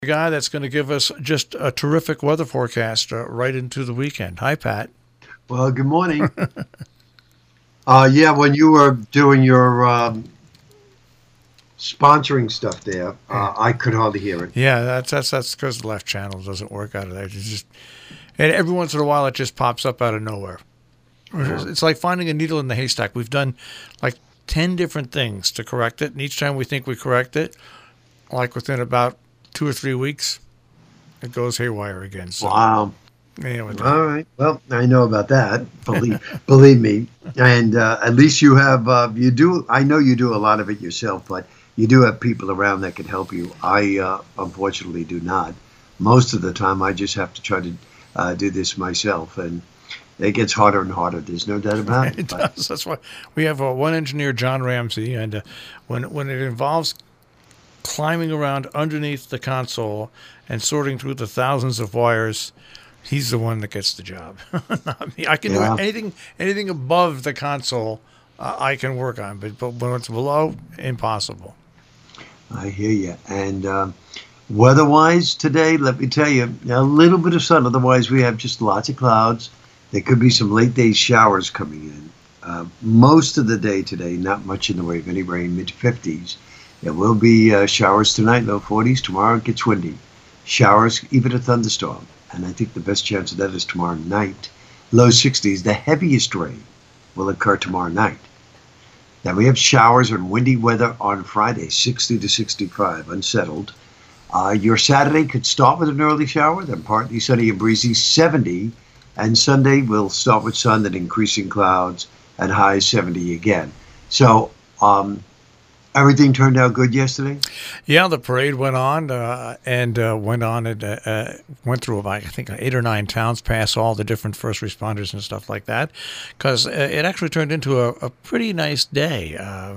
Guy that's going to give us just a terrific weather forecast right into the weekend. Hi, Pat. Well, good morning. Yeah, when you were doing your sponsoring stuff there, Yeah, I could hardly hear it. yeah, that's because the left channel doesn't work out of there. It's just and every once in a while it just pops up out of nowhere. Yeah. It's like finding a needle in the haystack. We've done like 10 different things to correct it, and each time we think we correct it, like within about 2 or 3 weeks, it goes haywire again. So Wow. anyway, All right. Well, I know about that. Believe me. And at least you have you do. I know you do a lot of it yourself, but you do have people around that can help you. I unfortunately do not. Most of the time, I just have to try to do this myself, and it gets harder and harder. There's no doubt about it. it But does. That's why we have one engineer, John Ramsey, and when it involves climbing around underneath the console and sorting through the thousands of wires, he's the one that gets the job. Not me. I can do yeah, anything above the console. I can work on, but when it's below, impossible. I hear you. And weather-wise today, let me tell you, a little bit of sun. Otherwise, we have just lots of clouds. There could be some late day showers coming in. Most of the day today, not much in the way of any rain, mid 50s. There will be showers tonight, low 40s. Tomorrow it gets windy. Showers, even a thunderstorm. And I think the best chance of that is tomorrow night. Low 60s. The heaviest rain will occur tomorrow night. Now we have showers and windy weather on Friday, 60 to 65, unsettled. Your Saturday could start with an early shower, then partly sunny and breezy, 70. And Sunday will start with sun, then increasing clouds and high 70 again. So everything turned out good yesterday? Yeah, the parade went on and went on and went through about I think 8 or 9 towns, past all the different first responders and stuff like that, because it actually turned into a pretty nice day.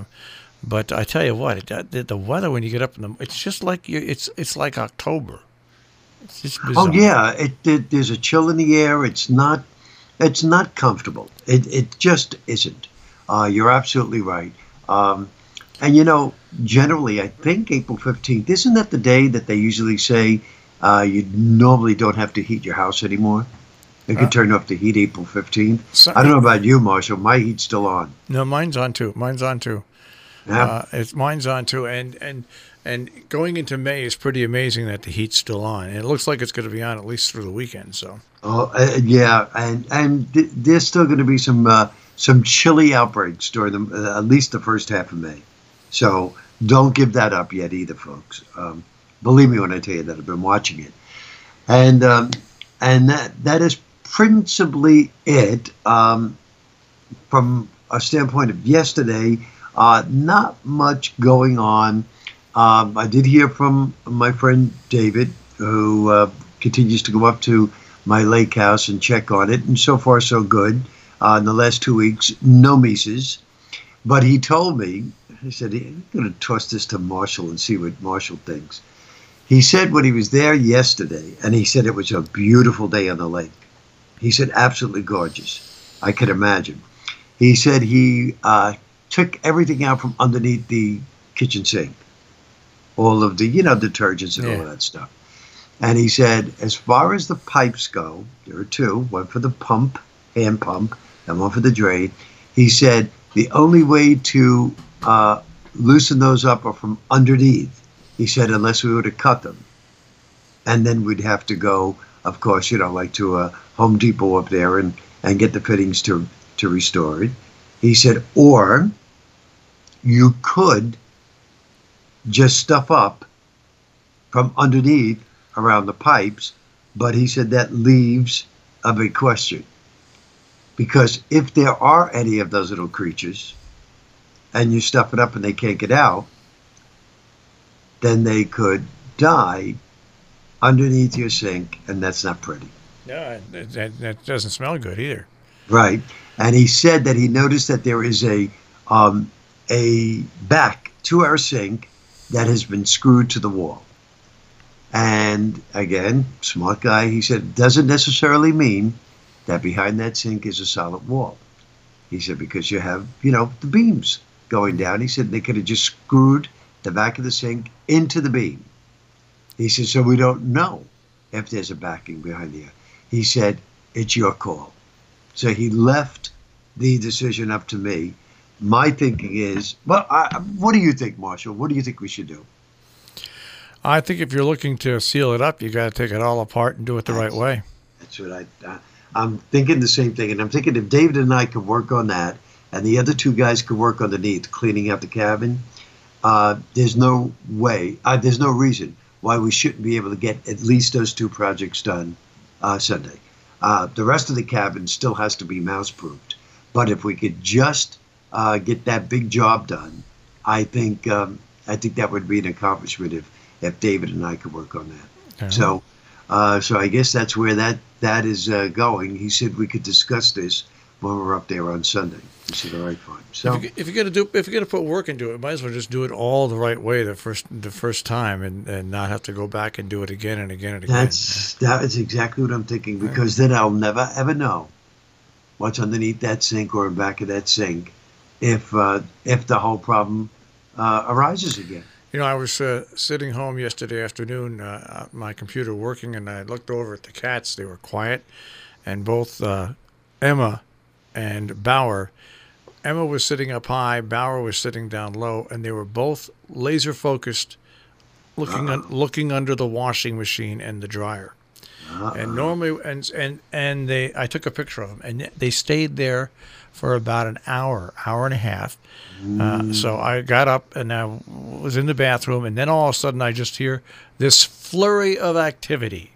But I tell you what, the weather when you get up in the, it's just like it's like October. It's just Oh bizarre. yeah, there's a chill in the air. It's not comfortable. It just isn't. You're absolutely right. Um, and generally, I think April 15th, isn't that the day that they usually say you normally don't have to heat your house anymore? They Uh, could turn off the heat April 15th. so, I don't know about you, Marshall. My heat's still on. no, mine's on too. Mine's on too. Yeah. It's mine's on too, and going into May is pretty amazing that the heat's still on, and it looks like it's going to be on at least through the weekend. So Oh, yeah, and there's still going to be some chilly outbreaks during at least the first half of May. So don't give that up yet either, folks. Believe me when I tell you that I've been watching it, and that is principally it from a standpoint of yesterday. Not much going on. I did hear from my friend David, who continues to go up to my lake house and check on it, and so far so good. In the last 2 weeks, no mises. But he told me, he said, I'm going to toss this to Marshall and see what Marshall thinks. He said when he was there yesterday, and he said it was a beautiful day on the lake. He said absolutely gorgeous. I could imagine. He said he took everything out from underneath the kitchen sink, all of the detergents and all yeah, of that stuff. And he said, as far as the pipes go, there are two, one for the pump, hand pump, and one for the drain. He said the only way to loosen those up are from underneath. He said, unless we were to cut them. And then we'd have to go, of course, like to a Home Depot up there and get the fittings to restore it. He said, or you could just stuff up from underneath around the pipes, but he said that leaves a big question. Because if there are any of those little creatures and you stuff it up and they can't get out, then they could die underneath your sink, and that's not pretty. no, that doesn't smell good either. Right. And he said that he noticed that there is a back to our sink that has been screwed to the wall. And again, smart guy, he said, it doesn't necessarily mean that behind that sink is a solid wall. He said, because you have, the beams going down. He said they could have just screwed the back of the sink into the beam. He said, so we don't know if there's a backing behind the. He said, it's your call. So he left the decision up to me. My thinking is, well, what do you think, Marshall? What do you think we should do? I think if you're looking to seal it up, you got to take it all apart and do it the right way. That's what I'm thinking the same thing. And I'm thinking if David and I could work on that and the other two guys could work underneath, cleaning out the cabin, there's no way, there's no reason why we shouldn't be able to get at least those two projects done Sunday. The rest of the cabin still has to be mouse-proofed. But if we could just get that big job done, I think that would be an accomplishment if David and I could work on that. So I guess that's where that is going. He said we could discuss this when we're up there on Sunday. He said, all right, fine. So if you're gonna put work into it, might as well just do it all the right way the first time, and not have to go back and do it again and again and again. That is exactly what I'm thinking, because then I'll never ever know what's underneath that sink or in back of that sink if the whole problem arises again. You know, I was sitting home yesterday afternoon, my computer working, and I looked over at the cats. They were quiet, and both Emma and Bauer. Emma was sitting up high, Bauer was sitting down low, and they were both laser focused, looking under the washing machine and the dryer. And normally, and I took a picture of them, and they stayed there for about an hour and a half. So I got up and I was in the bathroom, and then all of a sudden I just hear this flurry of activity.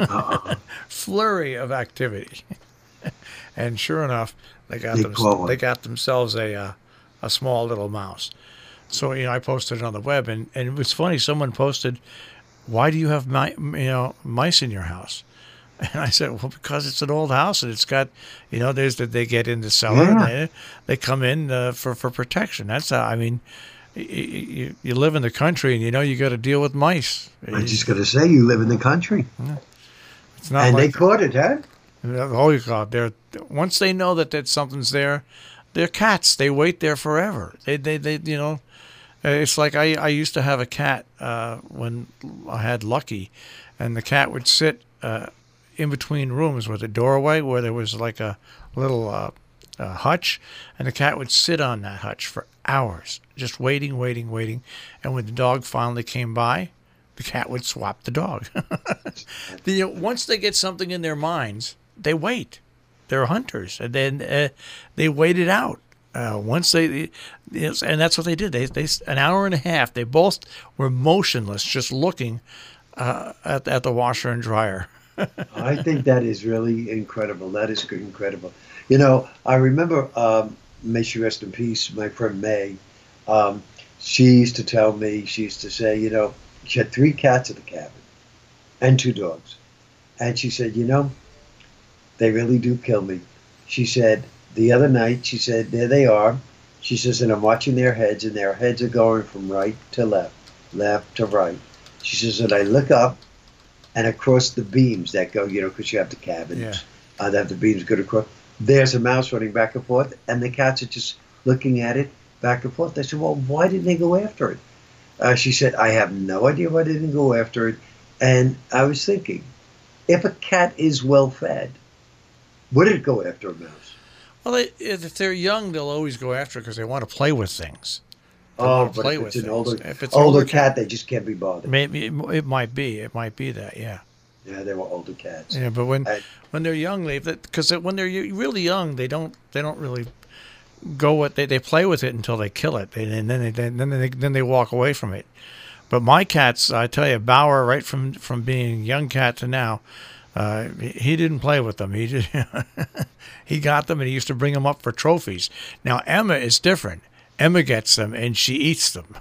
Flurry of activity. And sure enough, they got themselves a small little mouse. So I posted it on the web, and it was funny. Someone posted, "Why do you have mice in your house?" And I said, "Well, because it's an old house, and it's got they get in the cellar, and they come in for protection. That's how, I mean, you live in the country, and you got to deal with mice." I'm just going to say, you live in the country. It's not, and they caught it, huh? Oh God! Once they know that something's there, they're cats. They wait there forever. They it's like I used to have a cat when I had Lucky, and the cat would sit in between rooms with a doorway where there was like a little hutch, and the cat would sit on that hutch for hours, just waiting. And when the dog finally came by, the cat would swap the dog. Once they get something in their minds, they wait. They're hunters, and then they wait it out. Once and that's what they did. They an hour and a half. They both were motionless, just looking at the washer and dryer. I think that is really incredible. That is incredible. I remember, may she rest in peace, my friend May. She used to tell me. She used to say, she had 3 cats at the cabin and 2 dogs, and she said, they really do kill me. She said, the other night, she said, there they are. She says, and I'm watching their heads, and their heads are going from right to left, left to right. She says, and I look up, and across the beams that go, because you have the cabins, that have the beams go across, there's a mouse running back and forth, and the cats are just looking at it back and forth. I said, well, why didn't they go after it? She said, I have no idea why they didn't go after it. And I was thinking, if a cat is well fed, would it go after a mouse? Well, if they're young, they'll always go after it because they want to play with things. But if it's an older cat, they just can't be bothered. Maybe it might be that, yeah. Yeah, they were older cats. Yeah, but when they're young, because when they're really young, they don't really go with they play with it until they kill it, and then they walk away from it. But my cats, I tell you, Bauer, right from being a young cat to now, he didn't play with them. He just he got them, and he used to bring them up for trophies. Now Emma is different. Emma gets them and she eats them.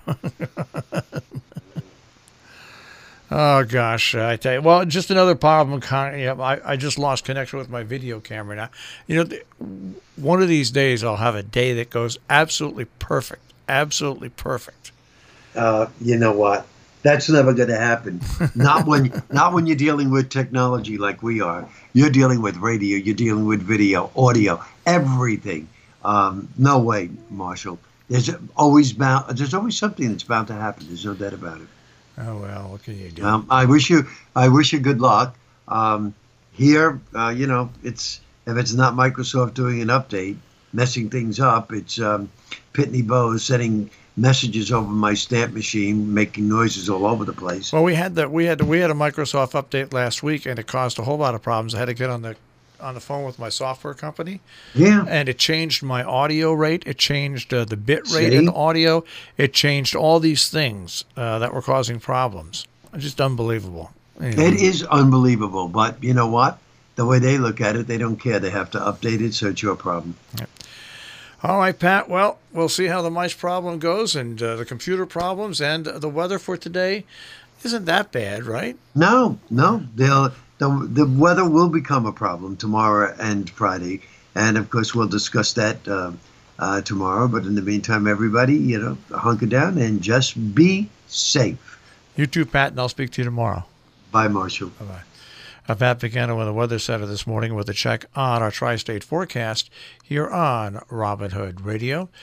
Oh gosh, I tell you. Well, just another problem. I just lost connection with my video camera now. One of these days I'll have a day that goes absolutely perfect. Absolutely perfect. You know what? That's never going to happen. Not when you're dealing with technology like we are. You're dealing with radio. You're dealing with video, audio, everything. No way, Marshall. There's always something that's bound to happen. There's no doubt about it. Oh well, what can you do? I wish you good luck. Here, it's if it's not Microsoft doing an update, messing things up, it's Pitney Bowes sending messages over my stamp machine, making noises all over the place. Well, we had a Microsoft update last week, and it caused a whole lot of problems. I had to get on the phone with my software company, Yeah. and it changed my audio rate. It changed the bit rate See? in audio. It changed all these things that were causing problems. Just unbelievable. Anyway. It is unbelievable, but you know what? The way they look at it, they don't care. They have to update it, so it's your problem. Yep. All right, Pat. Well, we'll see how the mice problem goes and the computer problems and the weather for today isn't that bad, right? No, the weather will become a problem tomorrow and Friday, and of course we'll discuss that tomorrow. But in the meantime, everybody, hunker down and just be safe. You too, Pat, and I'll speak to you tomorrow. Bye, Marshall. Bye-bye. Pat Buchanan with the Weather Center this morning with a check on our tri-state forecast here on Robin Hood Radio.